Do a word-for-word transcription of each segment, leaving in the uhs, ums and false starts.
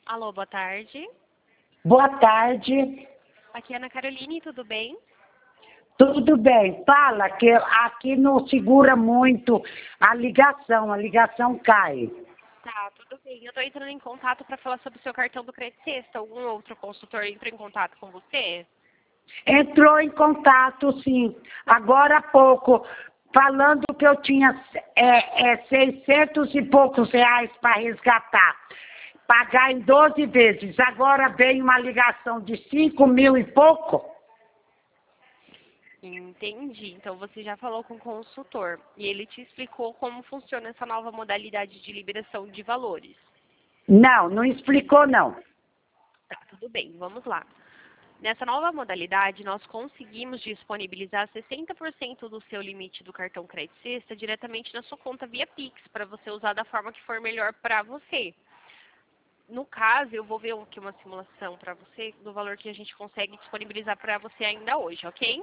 Alô, boa tarde. Boa tarde. Aqui é Ana Caroline, tudo bem? Tudo bem? Fala que aqui não segura muito a ligação, a ligação cai. Tá, tudo bem. Eu tô entrando em contato para falar sobre o seu cartão do Crédito Sexta. Algum outro consultor entrou em contato com você? Entrou em contato, sim, agora há pouco, falando que eu tinha é, é, seiscentos e poucos reais para resgatar, pagar em doze vezes. Agora vem uma ligação de cinco mil e pouco. Entendi. Então você já falou com o consultor e ele te explicou como funciona essa nova modalidade de liberação de valores. Não, não explicou não. Tá, tudo bem. Vamos lá. Nessa nova modalidade, nós conseguimos disponibilizar sessenta por cento do seu limite do cartão Crédito Sexta diretamente na sua conta via Pix, para você usar da forma que for melhor para você. No caso, eu vou ver aqui uma simulação para você do valor que a gente consegue disponibilizar para você ainda hoje, ok?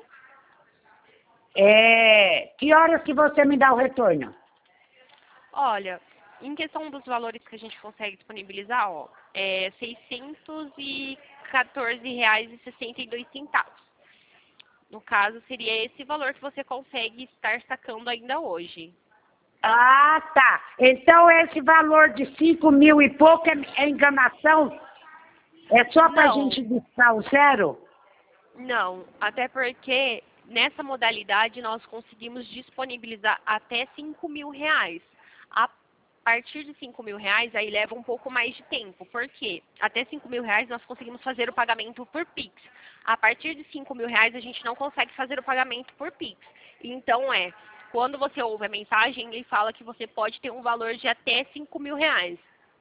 É, que horas que você me dá o retorno? Olha, em questão dos valores que a gente consegue disponibilizar, ó, é seiscentos e quatorze reais e sessenta e dois centavos. No caso, seria esse valor que você consegue estar sacando ainda hoje. Ah, tá. Então esse valor de cinco mil e pouco é, é enganação? É só para a Não, gente discar o zero? não. Até porque nessa modalidade nós conseguimos disponibilizar até cinco mil reais. A partir de cinco mil reais, aí leva um pouco mais de tempo. Por quê? Até cinco mil reais nós conseguimos fazer o pagamento por Pix. A partir de cinco mil reais a gente não consegue fazer o pagamento por Pix. Então é, quando você ouve a mensagem, ele fala que você pode ter um valor de até cinco mil reais.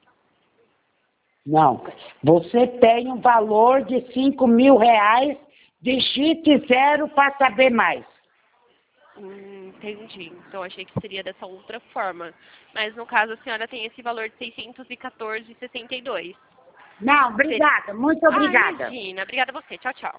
Não. Você tem um valor de cinco mil reais, digite zero para saber mais. Hum, entendi. Então achei que seria dessa outra forma. Mas no caso a senhora tem esse valor de seiscentos e quatorze reais e sessenta e dois centavos. Não, obrigada, muito Ah, obrigada. imagina. Obrigada a você. Tchau, tchau.